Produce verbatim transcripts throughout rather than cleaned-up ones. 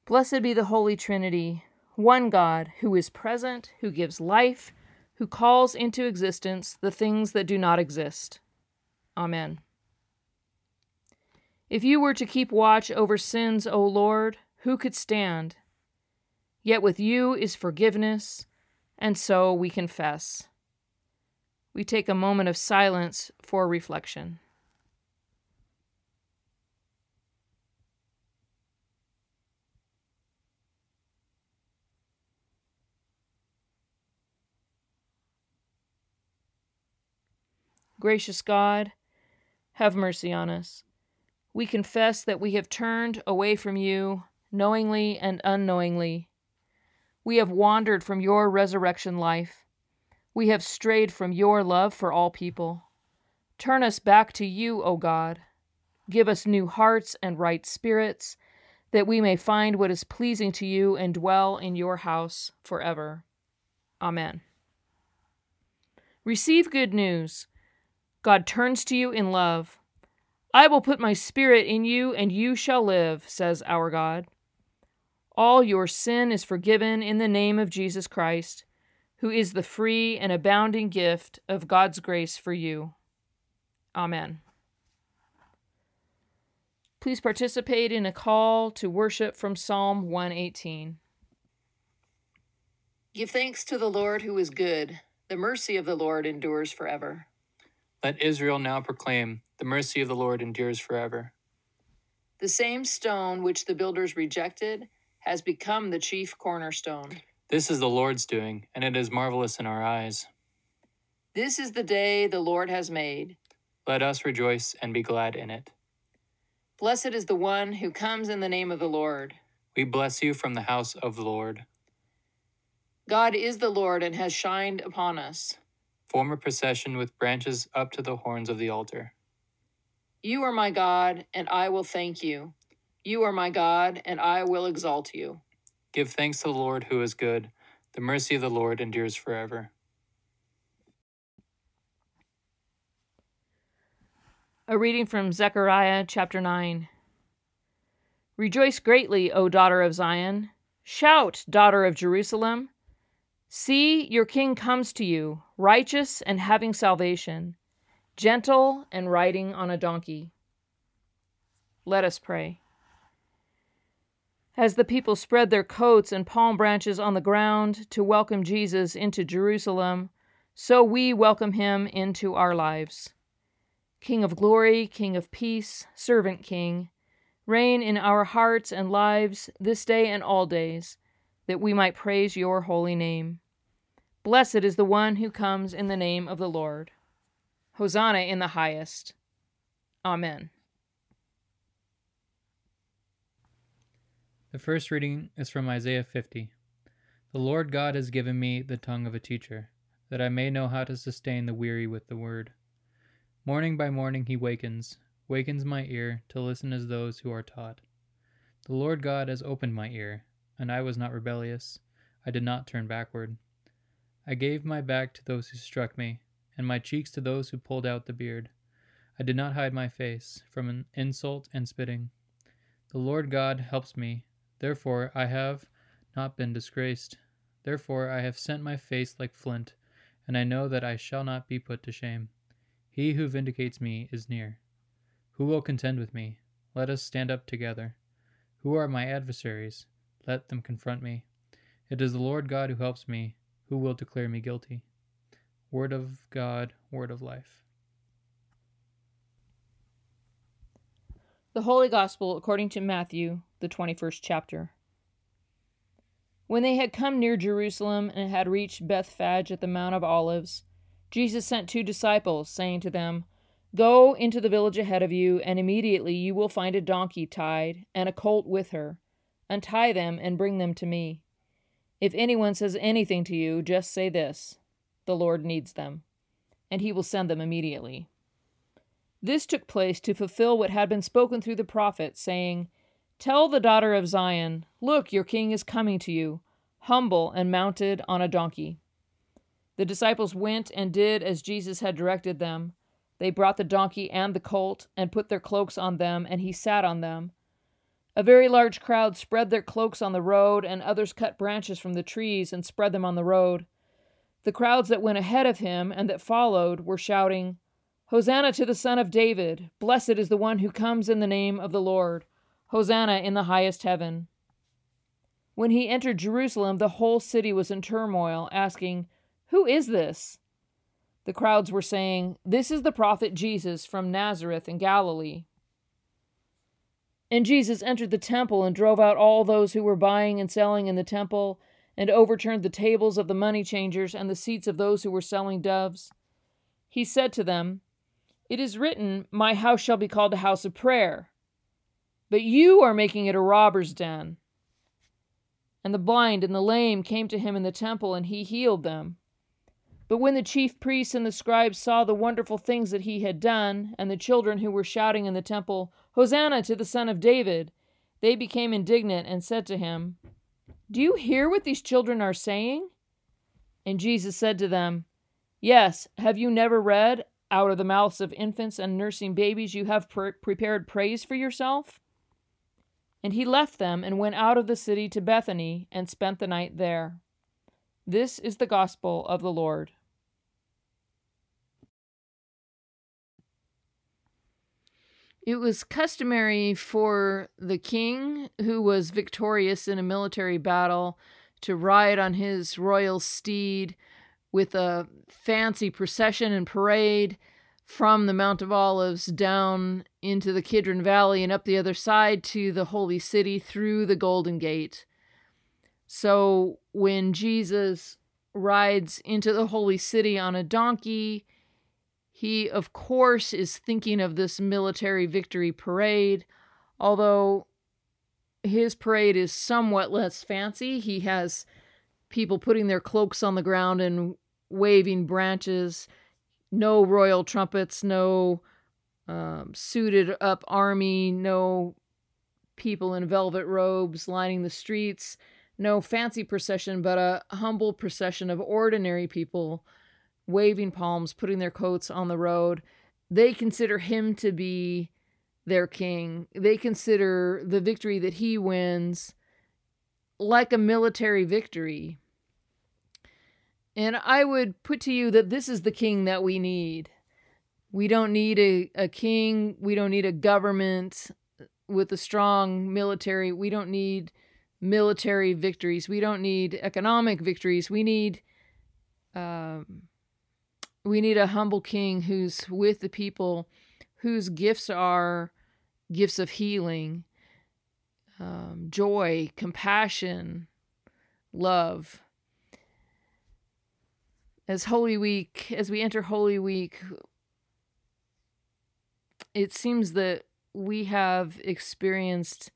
Blessed be the Holy Trinity, one God, who is present, who gives life, who calls into existence the things that do not exist. Amen. If you were to keep watch over sins, O Lord, who could stand? Yet with you is forgiveness, and so we confess. We take a moment of silence for reflection. Gracious God, have mercy on us. We confess that we have turned away from you, knowingly and unknowingly. We have wandered from your resurrection life. We have strayed from your love for all people. Turn us back to you, O God. Give us new hearts and right spirits, that we may find what is pleasing to you and dwell in your house forever. Amen. Receive good news. God turns to you in love. I will put my spirit in you, and you shall live, says our God. All your sin is forgiven in the name of Jesus Christ, who is the free and abounding gift of God's grace for you. Amen. Please participate in a call to worship from Psalm one eighteen. Give thanks to the Lord who is good. The mercy of the Lord endures forever. Let Israel now proclaim, the mercy of the Lord endures forever. The same stone which the builders rejected has become the chief cornerstone. This is the Lord's doing, and it is marvelous in our eyes. This is the day the Lord has made. Let us rejoice and be glad in it. Blessed is the one who comes in the name of the Lord. We bless you from the house of the Lord. God is the Lord and has shined upon us. Form a procession with branches up to the horns of the altar. You are my God, and I will thank you. You are my God, and I will exalt you. Give thanks to the Lord who is good. The mercy of the Lord endures forever. A reading from Zechariah chapter nine. Rejoice greatly, O daughter of Zion. Shout, daughter of Jerusalem. See, your king comes to you, righteous and having salvation, gentle and riding on a donkey. Let us pray. As the people spread their coats and palm branches on the ground to welcome Jesus into Jerusalem, so we welcome him into our lives. King of glory, King of peace, servant King, reign in our hearts and lives this day and all days, that we might praise your holy name. Blessed is the one who comes in the name of the Lord. Hosanna in the highest. Amen. The first reading is from Isaiah fifty. The Lord God has given me the tongue of a teacher, that I may know how to sustain the weary with the word. Morning by morning he wakens, wakens my ear to listen as those who are taught. The Lord God has opened my ear, and I was not rebellious. I did not turn backward. I gave my back to those who struck me, and my cheeks to those who pulled out the beard. I did not hide my face from an insult and spitting. The Lord God helps me, therefore I have not been disgraced. Therefore I have set my face like flint, and I know that I shall not be put to shame. He who vindicates me is near. Who will contend with me? Let us stand up together. Who are my adversaries? Let them confront me. It is the Lord God who helps me. Who will declare me guilty? Word of God, word of life. The Holy Gospel according to Matthew, the twenty-first chapter. When they had come near Jerusalem and had reached Bethphage at the Mount of Olives, Jesus sent two disciples, saying to them, Go into the village ahead of you, and immediately you will find a donkey tied, and a colt with her. Untie them and bring them to me. If anyone says anything to you, just say this, The Lord needs them, and he will send them immediately. This took place to fulfill what had been spoken through the prophet, saying, Tell the daughter of Zion, Look, your king is coming to you, humble and mounted on a donkey. The disciples went and did as Jesus had directed them. They brought the donkey and the colt, and put their cloaks on them, and he sat on them. A very large crowd spread their cloaks on the road, and others cut branches from the trees and spread them on the road. The crowds that went ahead of him and that followed were shouting, "Hosanna to the Son of David! Blessed is the one who comes in the name of the Lord! Hosanna in the highest heaven!" When he entered Jerusalem, the whole city was in turmoil, asking, "Who is this?" The crowds were saying, "This is the prophet Jesus from Nazareth in Galilee." And Jesus entered the temple and drove out all those who were buying and selling in the temple, and overturned the tables of the money changers and the seats of those who were selling doves. He said to them, "It is written, 'My house shall be called a house of prayer,' but you are making it a robber's den." And the blind and the lame came to him in the temple, and he healed them. But when the chief priests and the scribes saw the wonderful things that he had done, and the children who were shouting in the temple, "Hosanna to the Son of David," they became indignant and said to him, "Do you hear what these children are saying?" And Jesus said to them, "Yes, have you never read, 'Out of the mouths of infants and nursing babies you have pre- prepared praise for yourself'?" And he left them and went out of the city to Bethany and spent the night there. This is the gospel of the Lord. It was customary for the king, who was victorious in a military battle, to ride on his royal steed with a fancy procession and parade from the Mount of Olives down into the Kidron Valley and up the other side to the Holy City through the Golden Gate. So when Jesus rides into the Holy City on a donkey, he, of course, is thinking of this military victory parade, although his parade is somewhat less fancy. He has people putting their cloaks on the ground and waving branches, no royal trumpets, no um, suited up army, no people in velvet robes lining the streets, no fancy procession, but a humble procession of ordinary people waving palms, putting their coats on the road. They consider him to be their king. They consider the victory that he wins like a military victory. And I would put to you that this is the king that we need. We don't need a, a king. We don't need a government with a strong military. We don't need military victories. We don't need economic victories. We need um, we need a humble king who's with the people, whose gifts are gifts of healing, um, joy, compassion, love. As Holy Week, as we enter Holy Week, it seems that we have experienced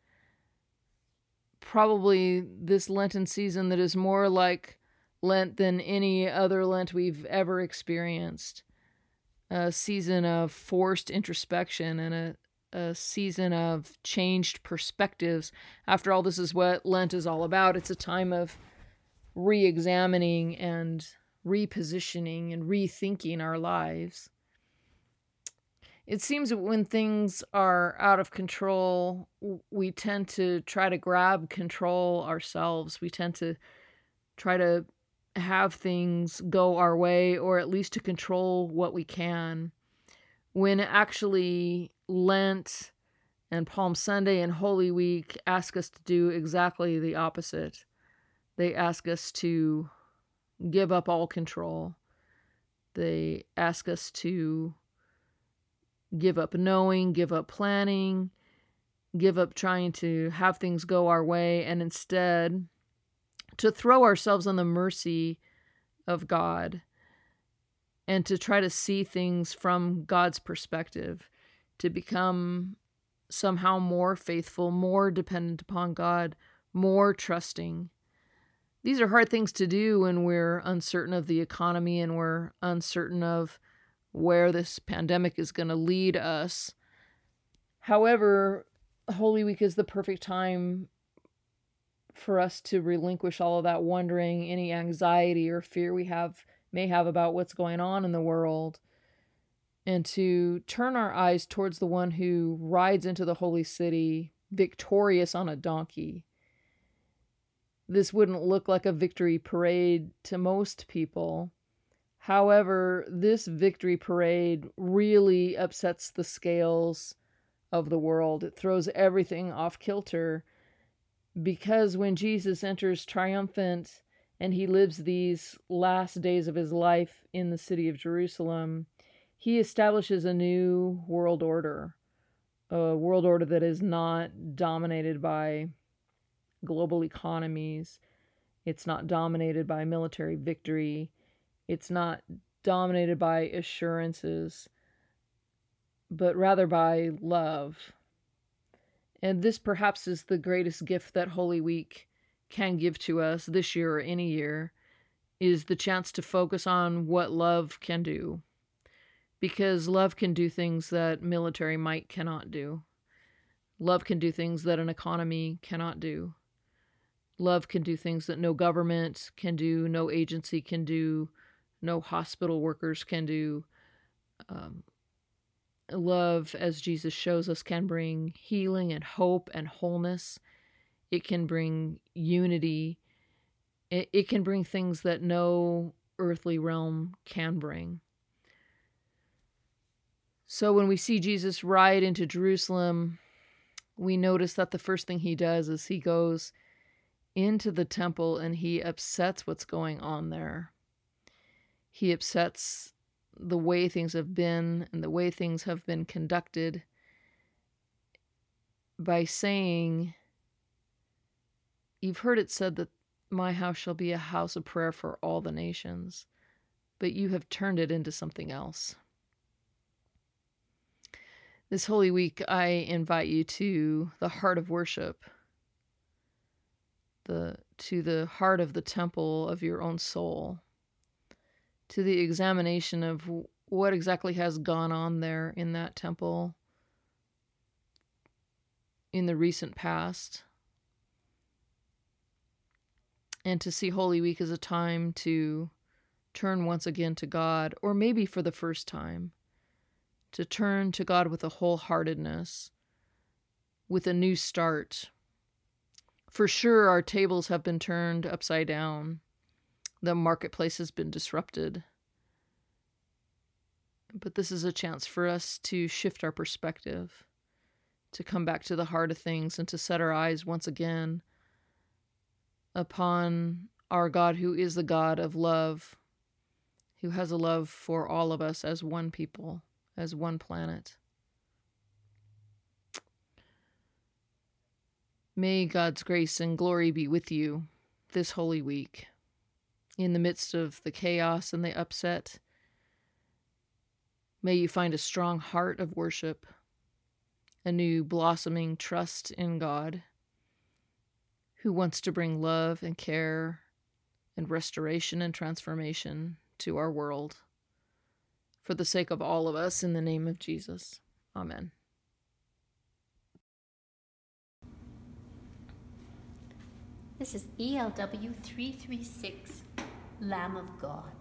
probably this Lenten season that is more like Lent than any other Lent we've ever experienced. A season of forced introspection and a, a season of changed perspectives. After all, this is what Lent is all about. It's a time of re-examining and repositioning and rethinking our lives. It seems that when things are out of control, we tend to try to grab control ourselves. We tend to try to have things go our way, or at least to control what we can, when actually Lent and Palm Sunday and Holy Week ask us to do exactly the opposite. They ask us to give up all control. They ask us to give up knowing, give up planning, give up trying to have things go our way, and instead to throw ourselves on the mercy of God and to try to see things from God's perspective, to become somehow more faithful, more dependent upon God, more trusting. These are hard things to do when we're uncertain of the economy and we're uncertain of where this pandemic is going to lead us. However, Holy Week is the perfect time for us to relinquish all of that wondering, any anxiety or fear we have may have about what's going on in the world, and to turn our eyes towards the one who rides into the holy city victorious on a donkey. This wouldn't look like a victory parade to most people. However, this victory parade really upsets the scales of the world. It throws everything off kilter, because when Jesus enters triumphant and he lives these last days of his life in the city of Jerusalem, he establishes a new world order, a world order that is not dominated by global economies. It's not dominated by military victory. It's not dominated by assurances, but rather by love. And this perhaps is the greatest gift that Holy Week can give to us this year or any year, is the chance to focus on what love can do. Because love can do things that military might cannot do. Love can do things that an economy cannot do. Love can do things that no government can do, no agency can do, no hospital workers can do. Um, love, as Jesus shows us, can bring healing and hope and wholeness. It can bring unity. It, it can bring things that no earthly realm can bring. So when we see Jesus ride into Jerusalem, we notice that the first thing he does is he goes into the temple and he upsets what's going on there. He upsets the way things have been and the way things have been conducted by saying, "You've heard it said that my house shall be a house of prayer for all the nations, but you have turned it into something else." This Holy Week, I invite you to the heart of worship, the to the heart of the temple of your own soul, to the examination of what exactly has gone on there in that temple in the recent past, and to see Holy Week as a time to turn once again to God, or maybe for the first time, to turn to God with a wholeheartedness, with a new start. For sure, our tables have been turned upside down. The marketplace has been disrupted. But this is a chance for us to shift our perspective, to come back to the heart of things, and to set our eyes once again upon our God, who is the God of love, who has a love for all of us as one people, as one planet. May God's grace and glory be with you this Holy Week. In the midst of the chaos and the upset, may you find a strong heart of worship, a new blossoming trust in God, who wants to bring love and care and restoration and transformation to our world. For the sake of all of us, in the name of Jesus. Amen. This is E L W three thirty-six, Lamb of God.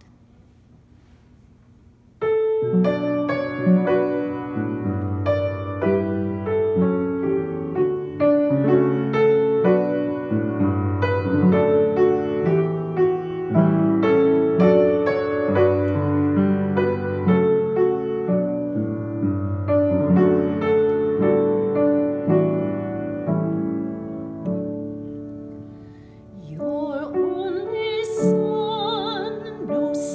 Your only Son, no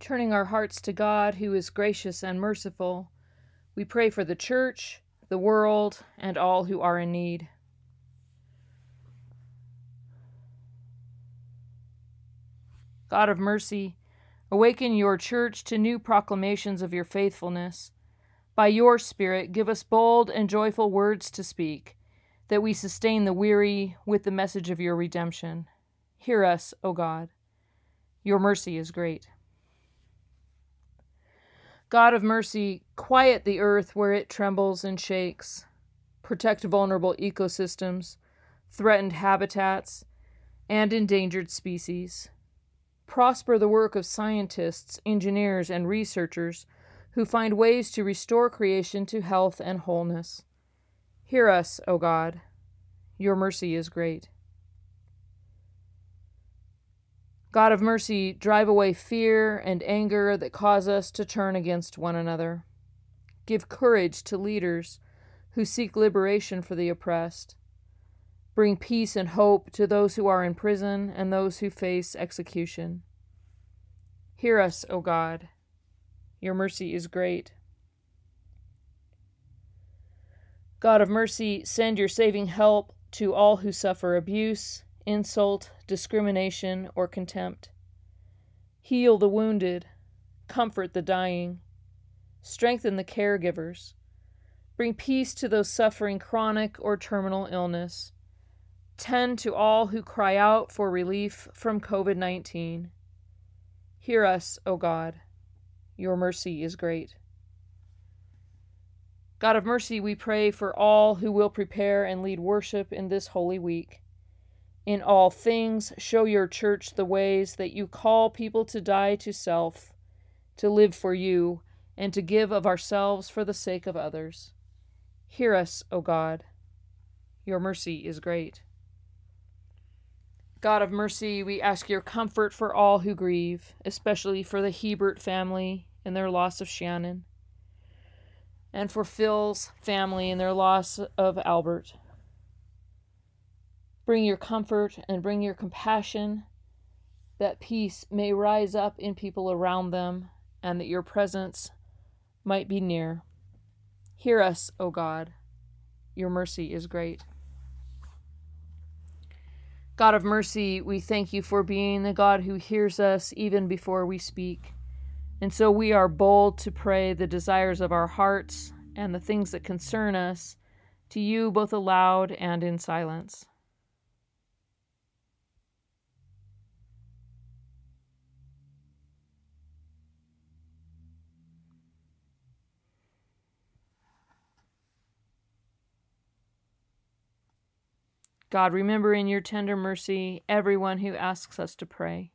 Turning our hearts to God, who is gracious and merciful, we pray for the church, the world, and all who are in need. God of mercy, awaken your church to new proclamations of your faithfulness. By your Spirit, give us bold and joyful words to speak, that we sustain the weary with the message of your redemption. Hear us, O God. Your mercy is great. God of mercy, quiet the earth where it trembles and shakes. Protect vulnerable ecosystems, threatened habitats, and endangered species. Prosper the work of scientists, engineers, and researchers who find ways to restore creation to health and wholeness. Hear us, O God. Your mercy is great. God of mercy, drive away fear and anger that cause us to turn against one another. Give courage to leaders who seek liberation for the oppressed. Bring peace and hope to those who are in prison and those who face execution. Hear us, O God. Your mercy is great. God of mercy, send your saving help to all who suffer abuse, insult, discrimination, or contempt. Heal the wounded, comfort the dying, strengthen the caregivers, bring peace to those suffering chronic or terminal illness, tend to all who cry out for relief from covid nineteen. Hear us, O God. Your mercy is great. God of mercy, we pray for all who will prepare and lead worship in this holy week. In all things, show your church the ways that you call people to die to self, to live for you, and to give of ourselves for the sake of others. Hear us, O God. Your mercy is great. God of mercy, we ask your comfort for all who grieve, especially for the Hebert family and their loss of Shannon, and for Phil's family and their loss of Albert. Bring your comfort and bring your compassion, that peace may rise up in people around them, and that your presence might be near. Hear us, O God. Your mercy is great. God of mercy, we thank you for being the God who hears us even before we speak. And so we are bold to pray the desires of our hearts and the things that concern us to you both aloud and in silence. God, remember in your tender mercy everyone who asks us to pray.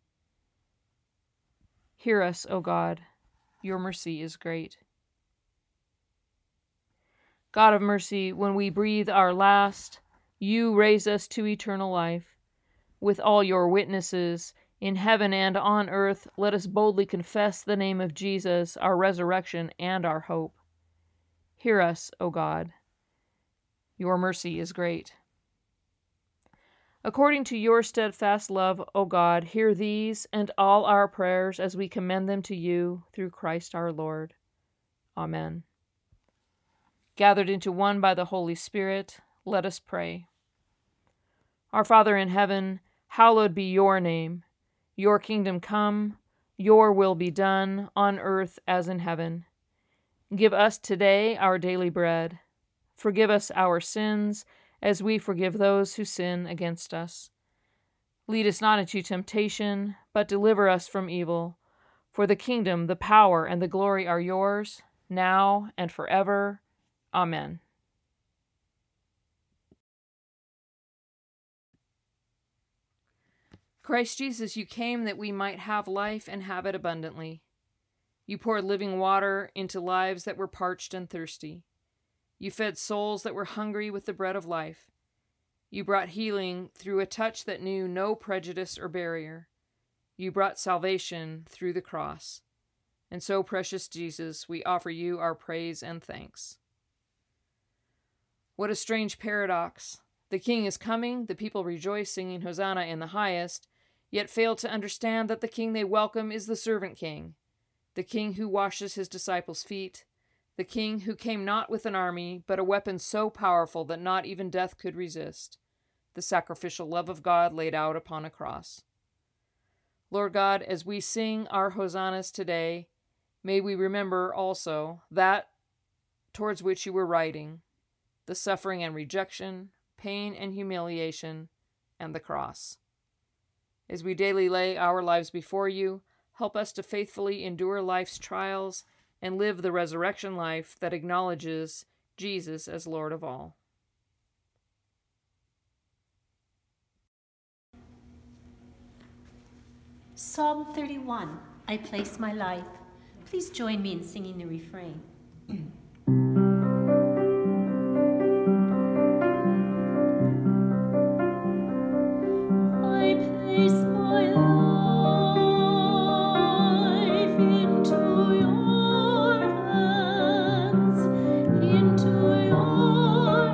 Hear us, O God. Your mercy is great. God of mercy, when we breathe our last, you raise us to eternal life. With all your witnesses, in heaven and on earth, let us boldly confess the name of Jesus, our resurrection and our hope. Hear us, O God. Your mercy is great. According to your steadfast love, O God, hear these and all our prayers as we commend them to you through Christ our Lord. Amen. Gathered into one by the Holy Spirit, let us pray. Our Father in heaven, hallowed be your name. Your kingdom come, your will be done, on earth as in heaven. Give us today our daily bread. Forgive us our sins, as we forgive those who sin against us. Lead us not into temptation, but deliver us from evil. For the kingdom, the power, and the glory are yours, now and forever. Amen. Christ Jesus, you came that we might have life and have it abundantly. You poured living water into lives that were parched and thirsty. You fed souls that were hungry with the bread of life. You brought healing through a touch that knew no prejudice or barrier. You brought salvation through the cross. And so, precious Jesus, we offer you our praise and thanks. What a strange paradox. The King is coming, the people rejoice, singing Hosanna in the highest, yet fail to understand that the king they welcome is the servant king, the king who washes his disciples' feet, the king who came not with an army, but a weapon so powerful that not even death could resist, the sacrificial love of God laid out upon a cross. Lord God, as we sing our hosannas today, may we remember also that towards which you were writing, the suffering and rejection, pain and humiliation, and the cross. As we daily lay our lives before you, help us to faithfully endure life's trials and live the resurrection life that acknowledges Jesus as Lord of all. Psalm thirty-one, I place my life. Please join me in singing the refrain. I place my life into your hands, into your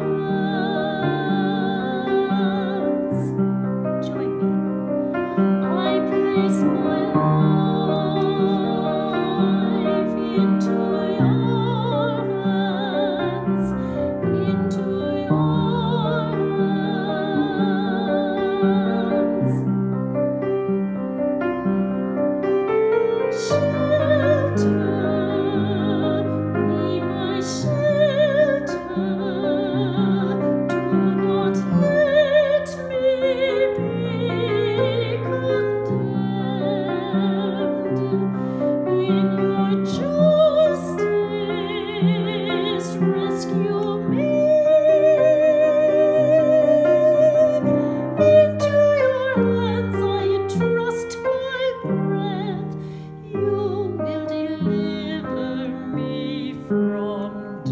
hands. Join me. I place my life into your hands, into your hands. Shelter, be my shelter. Do not let me be condemned. In your justice, rescue me. Into your hands I entrust my breath. You will deliver me from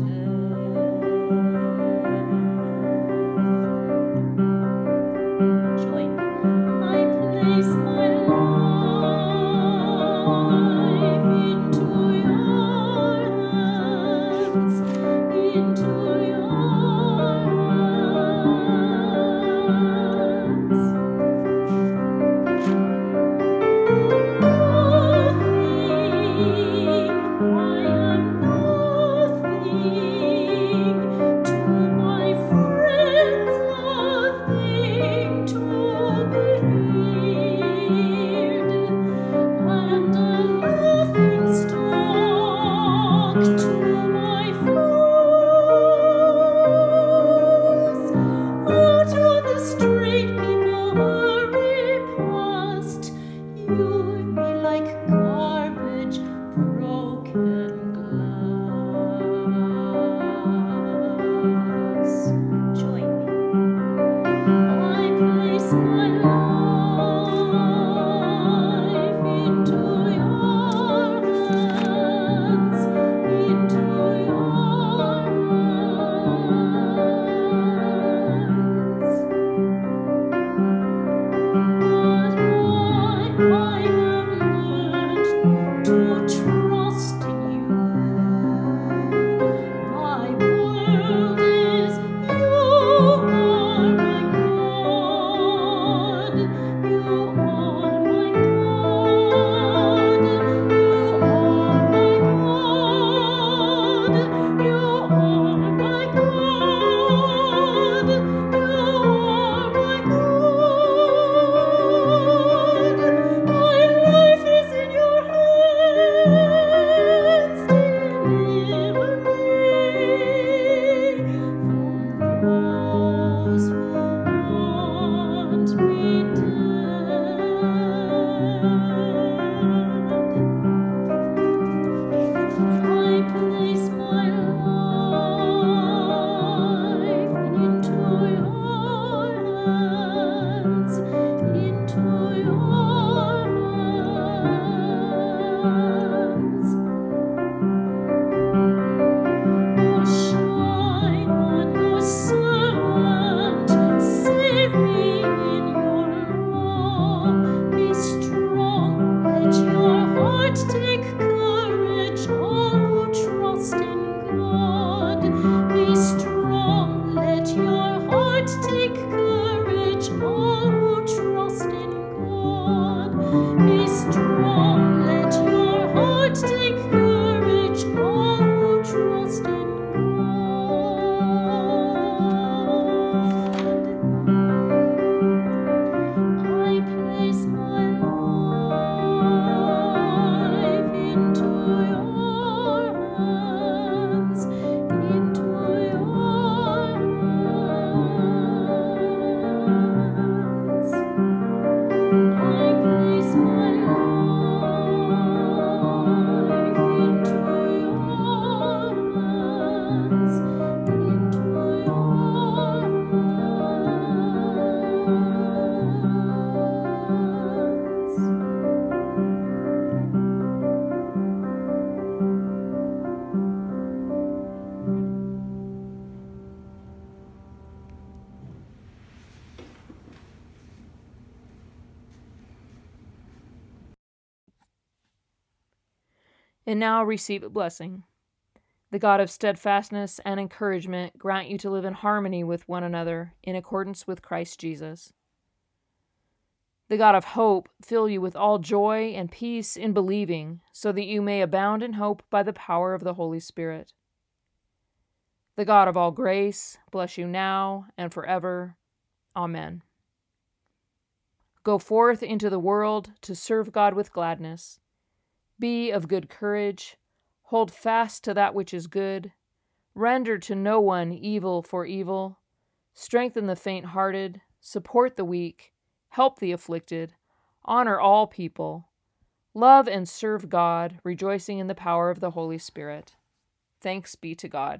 death. Join me. I place my life into your hands, into your hands. Nothing, I am nothing. To my friends, nothing to be feared, and a laughing stock to my foes. Out on the street, people hurry past. You me like garbage, broken glass. Join me. I place my life into your hands, into your hands. But I, I have learned And now receive a blessing. The God of steadfastness and encouragement grant you to live in harmony with one another in accordance with Christ Jesus. The God of hope fill you with all joy and peace in believing, so that you may abound in hope by the power of the Holy Spirit. The God of all grace bless you now and forever. Amen. Go forth into the world to serve God with gladness. Be of good courage. Hold fast to that which is good. Render to no one evil for evil. Strengthen the faint-hearted. Support the weak. Help the afflicted. Honor all people. Love and serve God, rejoicing in the power of the Holy Spirit. Thanks be to God.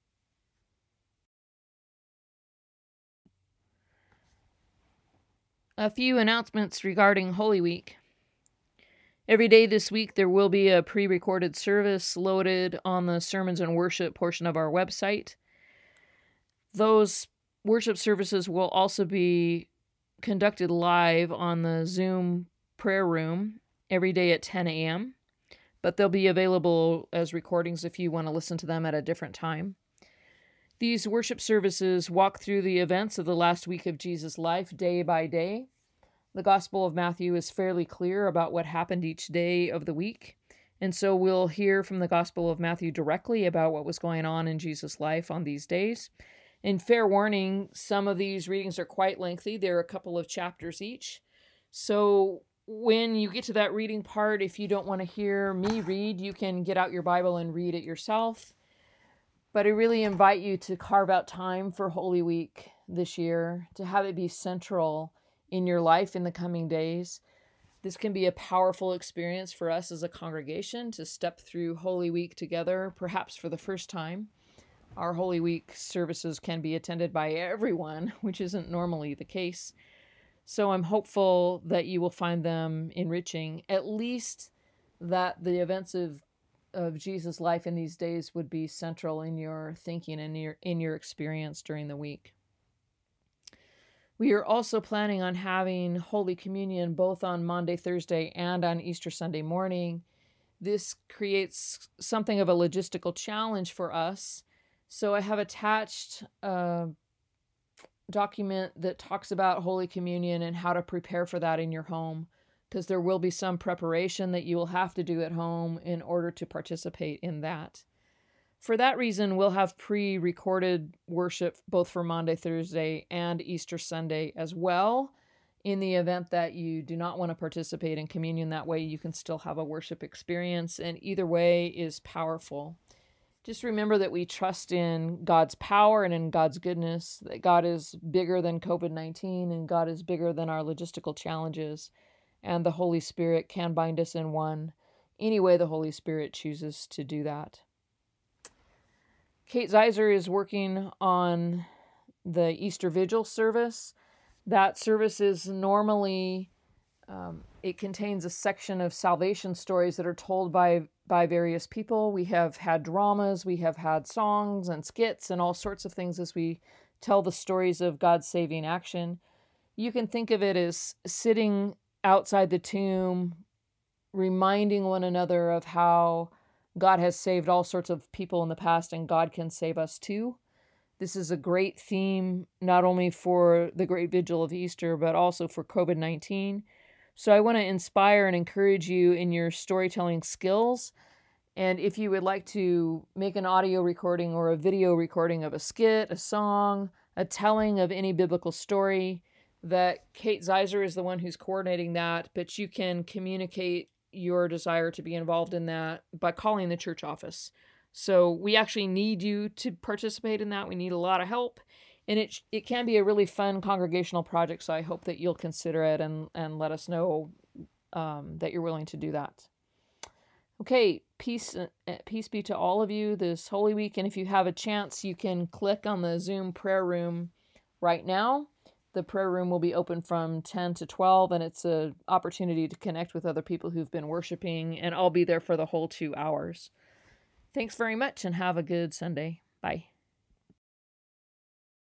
A few announcements regarding Holy Week. Every day this week there will be a pre-recorded service loaded on the Sermons and Worship portion of our website. Those worship services will also be conducted live on the Zoom prayer room every day at ten a.m., but they'll be available as recordings if you want to listen to them at a different time. These worship services walk through the events of the last week of Jesus' life day by day. The Gospel of Matthew is fairly clear about what happened each day of the week, and so we'll hear from the Gospel of Matthew directly about what was going on in Jesus' life on these days. And fair warning, some of these readings are quite lengthy. They're a couple of chapters each. So when you get to that reading part, if you don't want to hear me read, you can get out your Bible and read it yourself. But I really invite you to carve out time for Holy Week this year, to have it be central in your life in the coming days. This can be a powerful experience for us as a congregation to step through Holy Week together, perhaps for the first time. Our Holy Week services can be attended by everyone, which isn't normally the case. So I'm hopeful that you will find them enriching, at least that the events of of Jesus' life in these days would be central in your thinking and your in your experience during the week. We are also planning on having Holy Communion both on Maundy, Thursday, and on Easter Sunday morning. This creates something of a logistical challenge for us. So I have attached a document that talks about Holy Communion and how to prepare for that in your home, because there will be some preparation that you will have to do at home in order to participate in that. For that reason, we'll have pre-recorded worship both for Maundy, Thursday, and Easter Sunday as well. In the event that you do not want to participate in communion that way, you can still have a worship experience, and either way is powerful. Just remember that we trust in God's power and in God's goodness, that God is bigger than covid nineteen and God is bigger than our logistical challenges, and the Holy Spirit can bind us in one any way the Holy Spirit chooses to do that. Kate Zeiser is working on the Easter Vigil service. That service is normally, um, it contains a section of salvation stories that are told by, by various people. We have had dramas, we have had songs and skits and all sorts of things as we tell the stories of God's saving action. You can think of it as sitting outside the tomb, reminding one another of how God has saved all sorts of people in the past, and God can save us too. This is a great theme, not only for the Great Vigil of Easter, but also for covid nineteen. So I want to inspire and encourage you in your storytelling skills. And if you would like to make an audio recording or a video recording of a skit, a song, a telling of any biblical story, that Kate Zeiser is the one who's coordinating that, but you can communicate your desire to be involved in that by calling the church office. So we actually need you to participate in that. We need a lot of help, and it it can be a really fun congregational project. So I hope that you'll consider it and and let us know um, that you're willing to do that. Okay, peace uh, peace be to all of you this Holy Week, and if you have a chance, you can click on the Zoom prayer room right now. The prayer room will be open from ten to twelve, and it's an opportunity to connect with other people who've been worshiping, and I'll be there for the whole two hours. Thanks very much, and have a good Sunday. Bye.